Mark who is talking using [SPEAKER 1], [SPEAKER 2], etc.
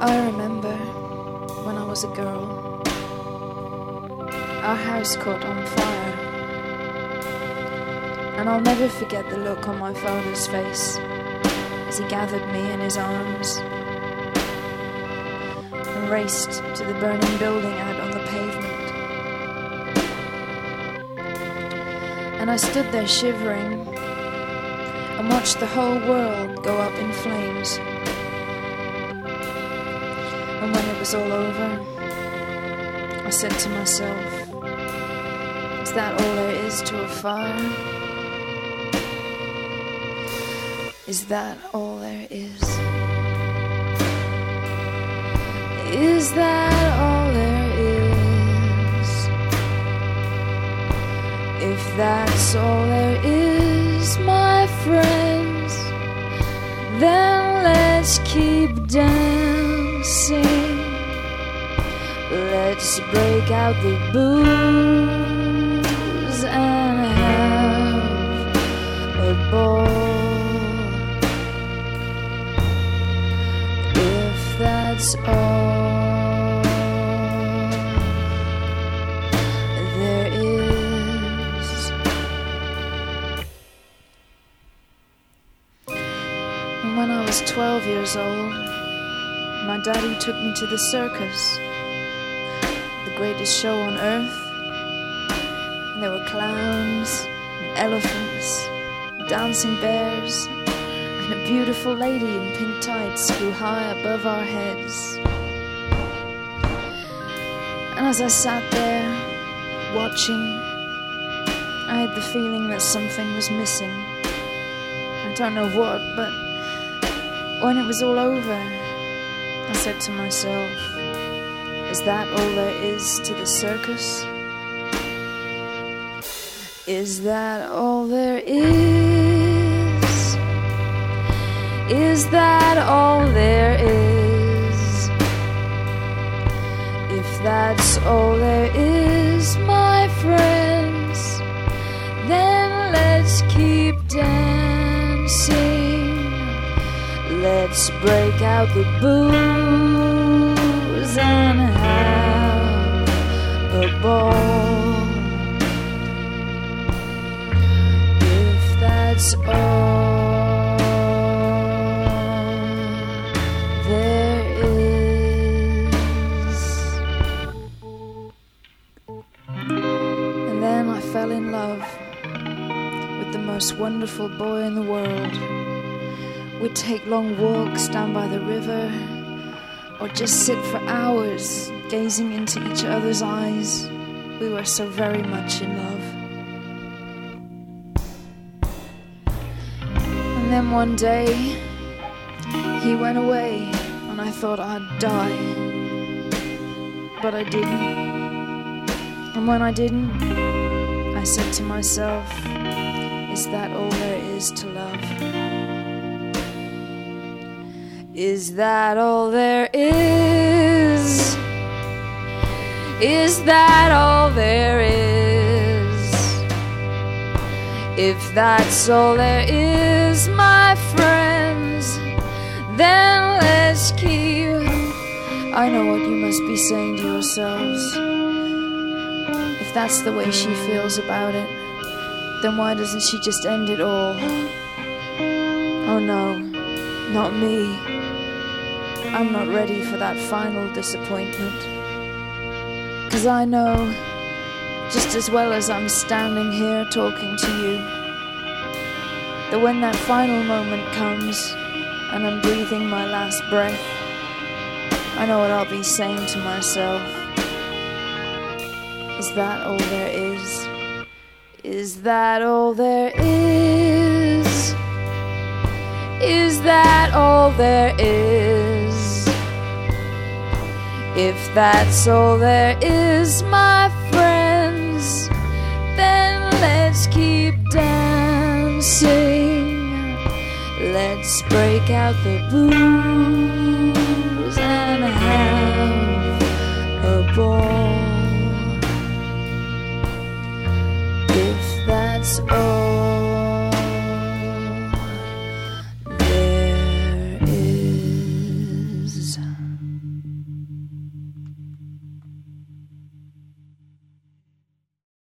[SPEAKER 1] I remember when I was a girl, our house caught on fire, and I'll never forget the look on my father's face as he gathered me in his arms and raced to the burning building out on the pavement. And I stood there shivering and watched the whole world go up in flames. And when it was all over, I said to myself, is that all there is to a fire? Is that all there is? Is that all there is? If that's all there is, my friends, then let's keep dancing. Let's break out the booze and have a ball. If that's all there is. And when I was 12 years old, my daddy took me to the circus, the greatest show on earth. And there were clowns and elephants, dancing bears, and a beautiful lady in pink tights flew high above our heads. And as I sat there watching, I had the feeling that something was missing. I don't know what, but when it was all over, I said to myself, is that all there is to the circus? Is that all there is? Is that all there is? If that's all there is, my friends, then let's keep dancing. Let's break out the booze and have a ball. If that's all there is. And then I fell in love with the most wonderful boy in the world. We'd take long walks down by the river, or just sit for hours gazing into each other's eyes. We were so very much in love. And then one day, he went away, and I thought I'd die. But I didn't. And when I didn't, I said to myself, is that all there is to love? Is that all there is? Is that all there is? If that's all there is, my friends, then let's keep. I know what you must be saying to yourselves. If that's the way she feels about it, then why doesn't she just end it all? Oh no, not me. I'm not ready for that final disappointment. 'Cause I know, just as well as I'm standing here talking to you, that when that final moment comes and I'm breathing my last breath, I know what I'll be saying to myself. Is that all there is? Is that all there is? Is that all there is? If that's all there is, my friends, then let's keep dancing. Let's break out the booze